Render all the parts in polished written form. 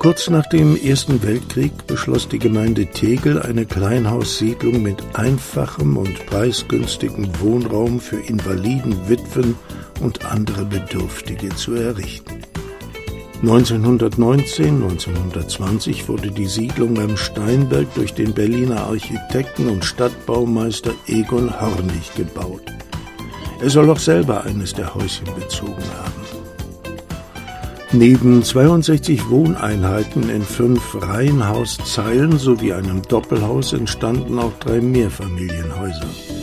Kurz nach dem Ersten Weltkrieg beschloss die Gemeinde Tegel, eine Kleinhaussiedlung mit einfachem und preisgünstigem Wohnraum für Invaliden, Witwen und andere Bedürftige zu errichten. 1919, 1920 wurde die Siedlung am Steinberg durch den Berliner Architekten und Stadtbaumeister Egon Hornig gebaut. Er soll auch selber eines der Häuschen bezogen haben. Neben 62 Wohneinheiten in 5 Reihenhauszeilen sowie einem Doppelhaus entstanden auch 3 Mehrfamilienhäuser.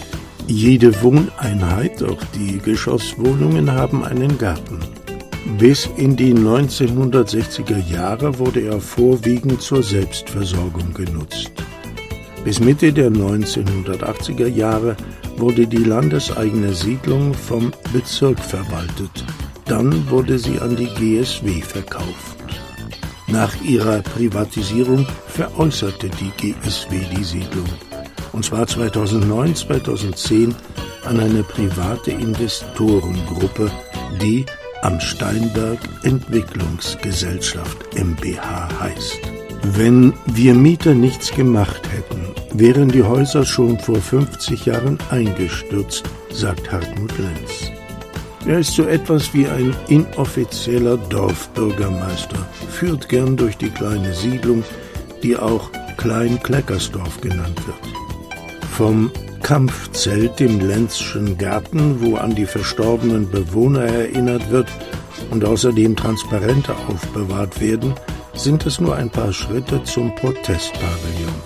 Jede Wohneinheit, auch die Geschosswohnungen, haben einen Garten. Bis in die 1960er Jahre wurde er vorwiegend zur Selbstversorgung genutzt. Bis Mitte der 1980er Jahre wurde die landeseigene Siedlung vom Bezirk verwaltet. Dann wurde sie an die GSW verkauft. Nach ihrer Privatisierung veräußerte die GSW die Siedlung. Und zwar 2009, 2010 an eine private Investorengruppe, die Am Steinberg Entwicklungsgesellschaft mbH heißt. Wenn wir Mieter nichts gemacht hätten, wären die Häuser schon vor 50 Jahren eingestürzt, sagt Hartmut Lenz. Er ist so etwas wie ein inoffizieller Dorfbürgermeister, führt gern durch die kleine Siedlung, die auch Klein-Kleckersdorf genannt wird. Vom Kampfzelt im Lenzschen Garten, wo an die verstorbenen Bewohner erinnert wird und außerdem Transparente aufbewahrt werden, sind es nur ein paar Schritte zum Protestpavillon.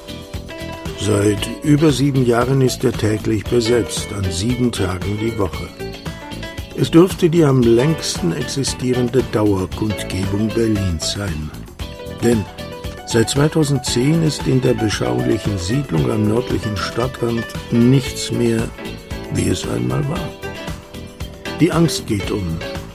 Seit über 7 Jahren ist er täglich besetzt, an 7 Tagen die Woche. Es dürfte die am längsten existierende Dauerkundgebung Berlins sein. Denn seit 2010 ist in der beschaulichen Siedlung am nördlichen Stadtrand nichts mehr, wie es einmal war. Die Angst geht um.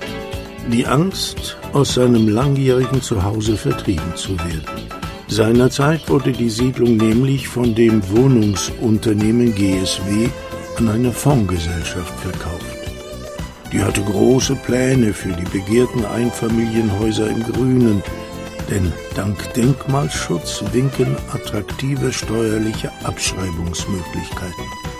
Die Angst, aus seinem langjährigen Zuhause vertrieben zu werden. Seinerzeit wurde die Siedlung nämlich von dem Wohnungsunternehmen GSW an eine Fondsgesellschaft verkauft. Die hatte große Pläne für die begehrten Einfamilienhäuser im Grünen, denn dank Denkmalschutz winken attraktive steuerliche Abschreibungsmöglichkeiten.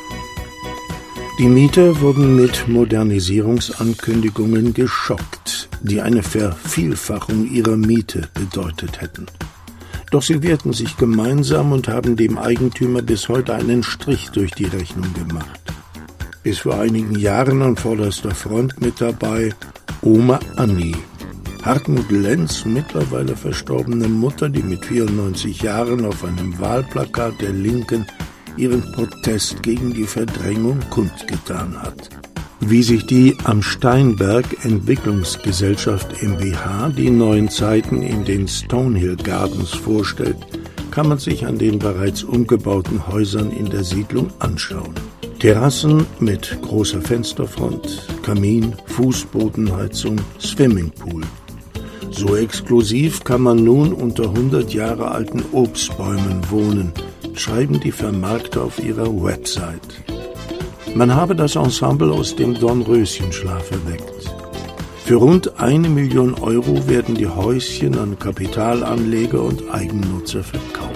Die Mieter wurden mit Modernisierungsankündigungen geschockt, die eine Vervielfachung ihrer Miete bedeutet hätten. Doch sie wehrten sich gemeinsam und haben dem Eigentümer bis heute einen Strich durch die Rechnung gemacht. Bis vor einigen Jahren an vorderster Front mit dabei Oma Anni, Hartmut Lenz, mittlerweile verstorbene Mutter, die mit 94 Jahren auf einem Wahlplakat der Linken ihren Protest gegen die Verdrängung kundgetan hat. Wie sich die Am Steinberg Entwicklungsgesellschaft mbH die neuen Zeiten in den Stonehill Gardens vorstellt, kann man sich an den bereits umgebauten Häusern in der Siedlung anschauen. Terrassen mit großer Fensterfront, Kamin, Fußbodenheizung, Swimmingpool. So exklusiv kann man nun unter 100 Jahre alten Obstbäumen wohnen, schreiben die Vermarkter auf ihrer Website. Man habe das Ensemble aus dem Dornröschenschlaf erweckt. Für rund 1 Million Euro werden die Häuschen an Kapitalanleger und Eigennutzer verkauft.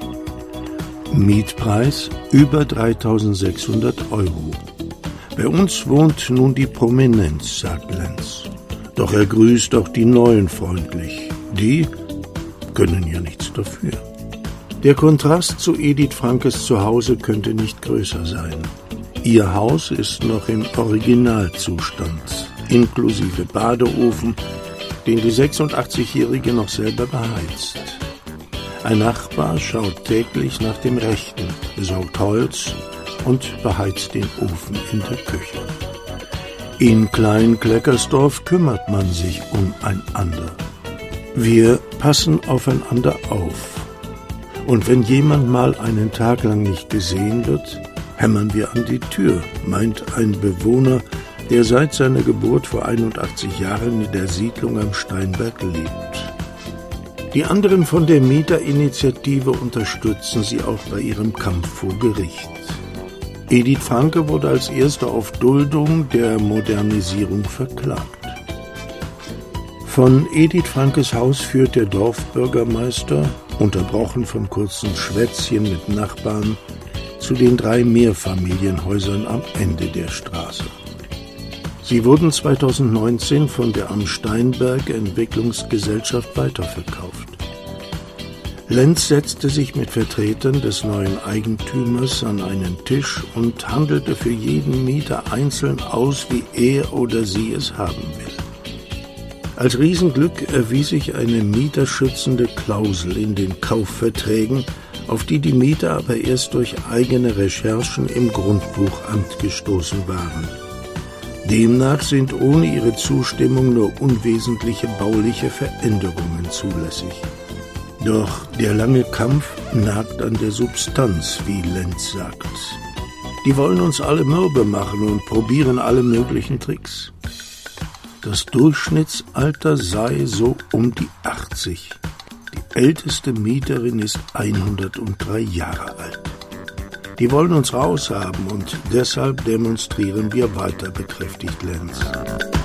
Mietpreis über 3.600 Euro. Bei uns wohnt nun die Prominenz, sagt Lenz. Doch er grüßt auch die Neuen freundlich. Die können ja nichts dafür. Der Kontrast zu Edith Frankes Zuhause könnte nicht größer sein. Ihr Haus ist noch im Originalzustand, inklusive Badeofen, den die 86-Jährige noch selber beheizt. Ein Nachbar schaut täglich nach dem Rechten, besorgt Holz und beheizt den Ofen in der Küche. In Klein-Kleckersdorf kümmert man sich umeinander. Wir passen aufeinander auf. Und wenn jemand mal einen Tag lang nicht gesehen wird, hämmern wir an die Tür, meint ein Bewohner, der seit seiner Geburt vor 81 Jahren in der Siedlung am Steinberg lebt. Die anderen von der Mieterinitiative unterstützen sie auch bei ihrem Kampf vor Gericht. Edith Franke wurde als erste auf Duldung der Modernisierung verklagt. Von Edith Frankes Haus führt der Dorfbürgermeister, unterbrochen von kurzen Schwätzchen mit Nachbarn, zu den 3 Mehrfamilienhäusern am Ende der Straße. Sie wurden 2019 von der Am Steinberg Entwicklungsgesellschaft weiterverkauft. Lenz setzte sich mit Vertretern des neuen Eigentümers an einen Tisch und handelte für jeden Mieter einzeln aus, wie er oder sie es haben will. Als Riesenglück erwies sich eine mieterschützende Klausel in den Kaufverträgen, auf die die Mieter aber erst durch eigene Recherchen im Grundbuchamt gestoßen waren. Demnach sind ohne ihre Zustimmung nur unwesentliche bauliche Veränderungen zulässig. Doch der lange Kampf nagt an der Substanz, wie Lenz sagt. Die wollen uns alle mürbe machen und probieren alle möglichen Tricks. Das Durchschnittsalter sei so um die 80. Die älteste Mieterin ist 103 Jahre alt. Die wollen uns raushaben und deshalb demonstrieren wir weiter, bekräftigt Lenz.